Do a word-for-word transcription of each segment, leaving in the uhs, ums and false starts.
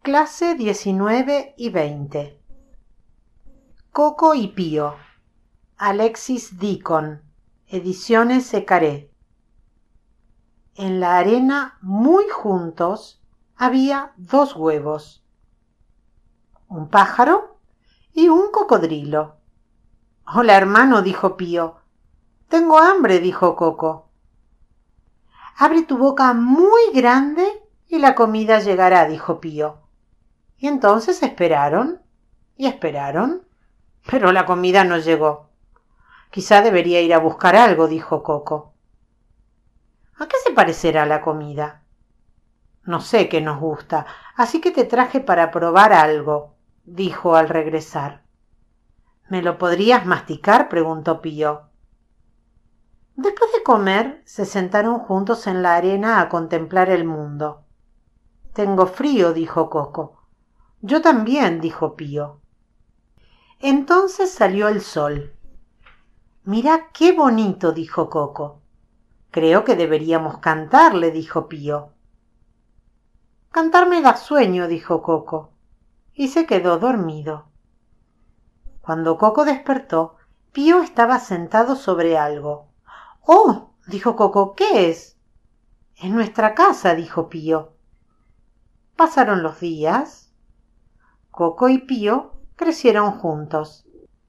Clase diecinueve y veinte. Coco y Pío. Alexis Deacon. Ediciones Ecaré. En la arena, muy juntos, había dos huevos, un pájaro y un cocodrilo. «Hola, hermano», dijo Pío. «Tengo hambre», dijo Coco. «Abre tu boca muy grande y la comida llegará», dijo Pío. Y entonces esperaron y esperaron, pero la comida no llegó. «Quizá debería ir a buscar algo», dijo Coco. «¿A qué se parecerá la comida?» «No sé qué nos gusta, así que te traje para probar algo», dijo al regresar. «¿Me lo podrías masticar?», preguntó Pío. Después de comer, se sentaron juntos en la arena a contemplar el mundo. «Tengo frío», dijo Coco. «Yo también», dijo Pío. Entonces salió el sol. «Mirá qué bonito», dijo Coco. «Creo que deberíamos cantarle», dijo Pío. «Cantar me da sueño», dijo Coco, y se quedó dormido. Cuando Coco despertó, Pío estaba sentado sobre algo. «Oh», dijo Coco, «¿qué es?» «Es nuestra casa», dijo Pío. Pasaron los días. Coco y Pío crecieron juntos.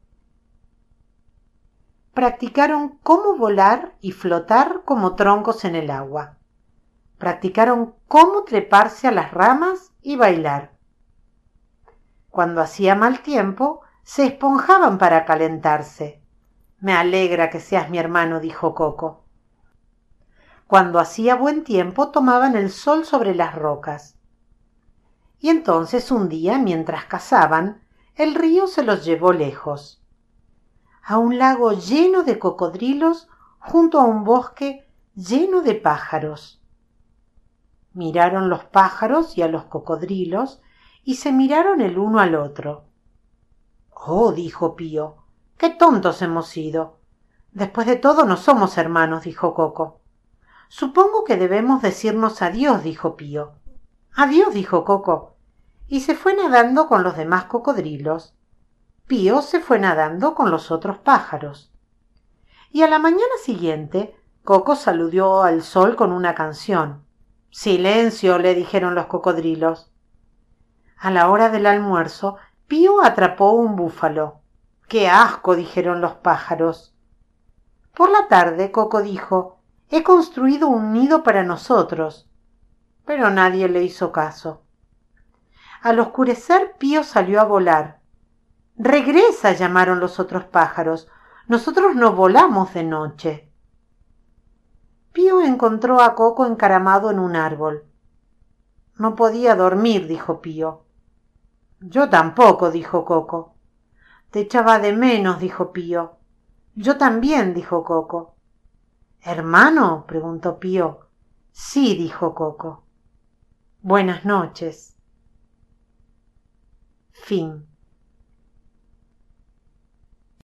Practicaron cómo volar y flotar como troncos en el agua. Practicaron cómo treparse a las ramas y bailar. Cuando hacía mal tiempo, se esponjaban para calentarse. «Me alegra que seas mi hermano», dijo Coco. Cuando hacía buen tiempo, tomaban el sol sobre las rocas. Y entonces un día, mientras cazaban, el río se los llevó lejos, a un lago lleno de cocodrilos junto a un bosque lleno de pájaros. Miraron los pájaros y a los cocodrilos y se miraron el uno al otro. «Oh», dijo Pío, «qué tontos hemos sido. Después de todo no somos hermanos», dijo Coco. «Supongo que debemos decirnos adiós», dijo Pío. «Adiós», dijo Coco, y se fue nadando con los demás cocodrilos. Pío se fue nadando con los otros pájaros. Y a la mañana siguiente, Coco saludó al sol con una canción. «Silencio», le dijeron los cocodrilos. A la hora del almuerzo, Pío atrapó un búfalo. «¡Qué asco!», dijeron los pájaros. Por la tarde, Coco dijo: «He construido un nido para nosotros». Pero nadie le hizo caso. Al oscurecer, Pío salió a volar. «¡Regresa!», llamaron los otros pájaros. «Nosotros no volamos de noche». Pío encontró a Coco encaramado en un árbol. «No podía dormir», dijo Pío. «Yo tampoco», dijo Coco. «Te echaba de menos», dijo Pío. «Yo también», dijo Coco. «¿Hermano?», preguntó Pío. «Sí», dijo Coco. «Buenas noches». Fin.